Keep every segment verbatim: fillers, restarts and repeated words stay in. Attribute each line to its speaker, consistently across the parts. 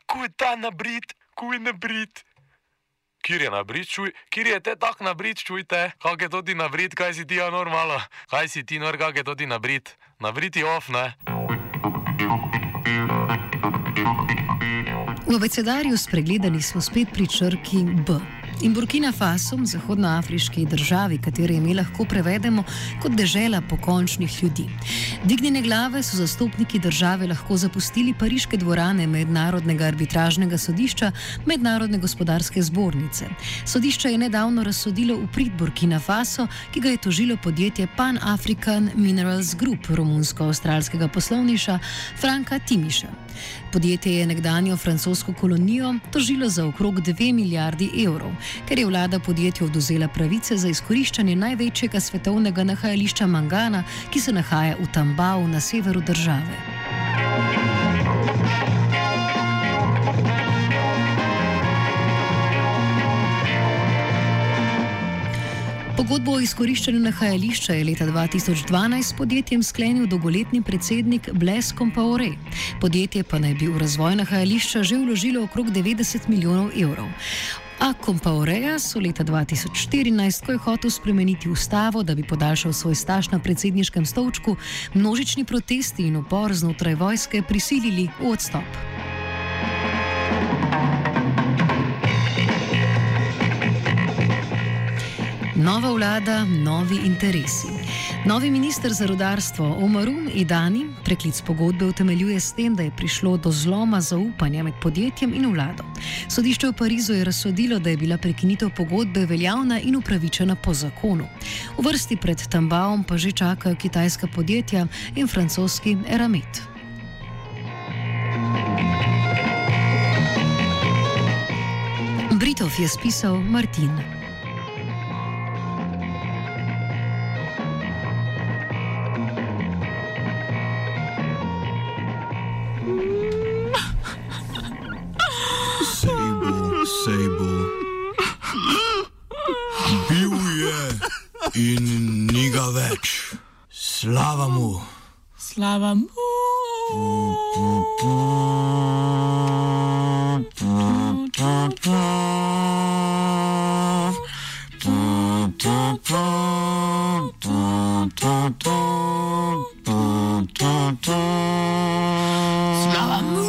Speaker 1: kuj ta nabrit, kuj nabrit. Kjer je nabrit, čuj, kjer je te tak nabrit, čujte, kak je to ti nabrit, kaj si ti ja normalo, kaj si ti nor, kak je to ti nabrit, nabrit je off, ne?
Speaker 2: V abecedarju spregledani smo spet pri črki B. In Burkina Faso, zahodnoafriški državi, katere ime lahko prevedemo kot dežela pokončnih ljudi. Dignjene glave so zastopniki države lahko zapustili pariške dvorane Mednarodnega arbitražnega sodišča Mednarodne gospodarske zbornice. Sodišče je nedavno razsodilo v prid Burkina Faso, ki ga je tožilo podjetje Pan African Minerals Group romunsko-avstralskega poslovneža Franka Timiša. Podjetje je nekdanjo francosko kolonijo tožilo za okrog dve milijardi evrov, ker je vlada podjetju odvzela pravice za izkoriščanje največjega svetovnega nahajališča mangana, ki se nahaja v Tambau na severu države. Pogodbo o izkoriščanju nahajališča je leta dva tisoč dvanajst s podjetjem sklenil dolgoletni predsednik Blaise Compaoré. Podjetje pa naj bi v razvoj nahajališča že vložilo okrog devetdeset milijonov evrov. A Compaoréja so leta dva tisoč štirinajst, ko je hotel spremeniti ustavo, da bi podaljšal svoj staž na predsedniškem stolčku, množični protesti in upor znotraj vojske prisilili v odstop. Nova vlada, novi interesi. Novi minister za rudarstvo Omarou Idani preklic pogodbe utemeljuje s tem, da je prišlo do zloma zaupanja med podjetjem in vlado. Sodišče v Parizu je razsodilo, da je bila prekinitev pogodbe veljavna in upravičena po zakonu. V vrsti pred Tambaom pa že čakajo kitajska podjetja in francoski Eramet. Britov je spisal Martin.
Speaker 3: Sej bo. Bil je in ni ga več. Slava mu.
Speaker 4: Slava mu. Slava mu.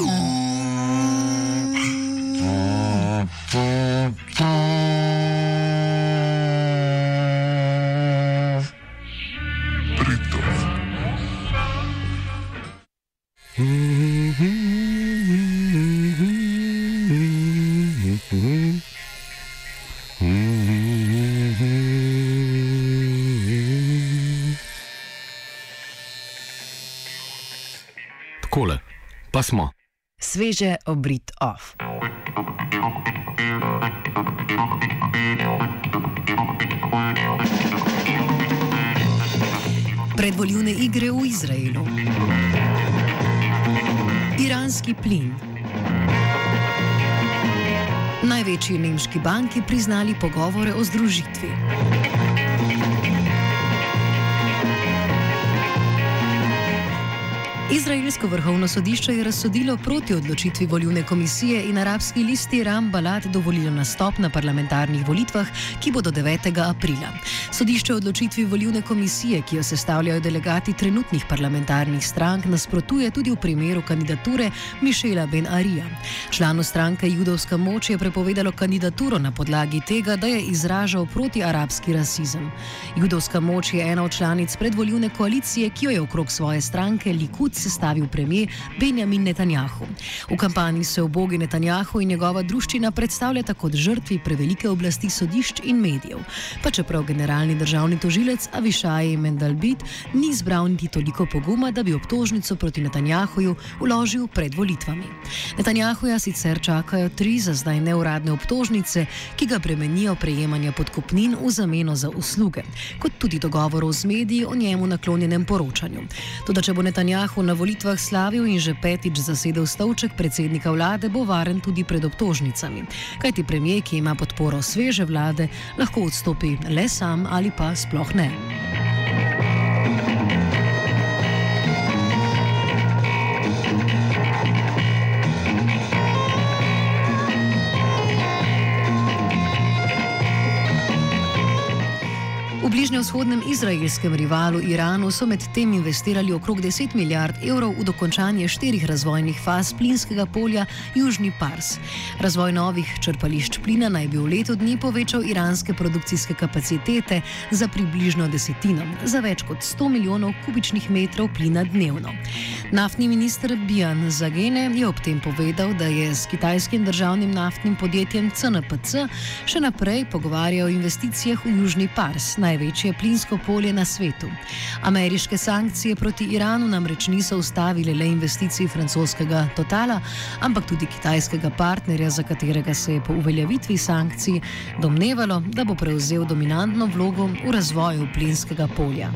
Speaker 5: Takole, pa smo.
Speaker 6: Sveže obrit off.
Speaker 2: Predvoljivne igre v Izraelu. Iranski plin. Največji nemški banki priznali pogovore o združitvi. Izraelsko vrhovno sodišče je razsodilo proti odločitvi volilne komisije in arabski listi Ram Balad dovolilo nastop na parlamentarnih volitvah, ki bodo devetega aprila. Sodišče odločitvi volilne komisije, ki jo sestavljajo delegati trenutnih parlamentarnih strank, nasprotuje tudi v primeru kandidature Mišela Ben Arija. Članu stranke Judovska moč je prepovedalo kandidaturo na podlagi tega, da je izražal protiarabski rasizem. Judovska moč je ena od članic predvolilne koalicije, ki jo je okrog svoje stranke Likud sestavil premijer Benjamin Netanjahu. V kampanji se ubogi Netanjahu in njegova druščina predstavljata kot žrtvi prevelike oblasti sodišč in medijev. Pa čeprav generalni državni tožilec Avišaj Mendalbit ni zbral niti toliko poguma, da bi obtožnico proti Netanjahuju vložil pred volitvami. Netanjahuja sicer čakajo tri za zdaj neuradne obtožnice, ki ga bremenijo prejemanja podkupnin v zameno za usluge, kot tudi dogovorov z mediji o njemu naklonjenem poročanju. Toda če bo Netanjahu na volitvah slavil in že petič zasedel stolček predsednika vlade, bo varen tudi pred obtožnicami. Kajti premijer, ki ima podporo sveže vlade, lahko odstopi le sam ali pa sploh ne. bližnjevzhodnem izraelskem rivalu Iranu so med tem investirali okrog deset milijard evrov v dokončanje štirih razvojnih faz plinskega polja Južni Pars. Razvoj novih črpališč plina naj bi v letu dni povečal iranske produkcijske kapacitete za približno desetino, za več kot sto milijonov kubičnih metrov plina dnevno. Naftni minister Bijan Zagene je ob tem povedal, da je s kitajskim državnim naftnim podjetjem C N P C še naprej pogovarjal o investicijah v Južni Pars, največje plinsko polje na svetu. Ameriške sankcije proti Iranu namreč niso ustavile le investicij francoskega Totala, ampak tudi kitajskega partnerja, za katerega se je po uveljavitvi sankcij domnevalo, da bo prevzel dominantno vlogo v razvoju plinskega polja.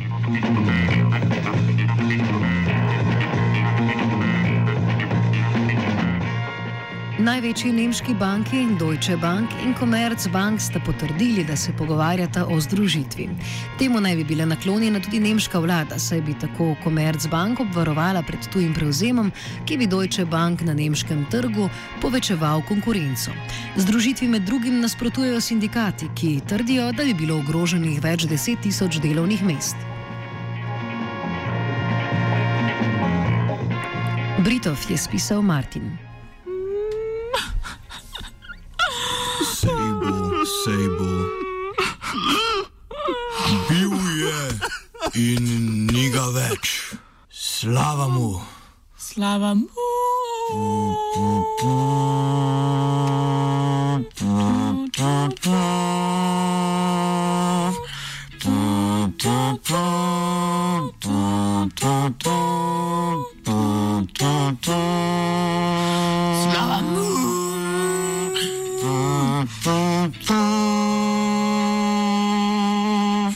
Speaker 2: Največji nemški banki Deutsche Bank in Commerzbank sta potrdili, da se pogovarjata o združitvi. Temu naj bi bila naklonjena tudi nemška vlada, saj bi tako Commerzbank obvarovala pred tujim prevzemom, ki bi Deutsche Bank na nemškem trgu povečeval konkurenco. Združitvi med drugim nasprotujejo sindikati, ki trdijo, da bi bilo ogroženih več deset tisoč delovnih mest. Britov je spisal Martin.
Speaker 3: Sej bo, sej bo. Bil je in ni ga več. Slava mu.
Speaker 4: Slava mu.
Speaker 3: Slava mu.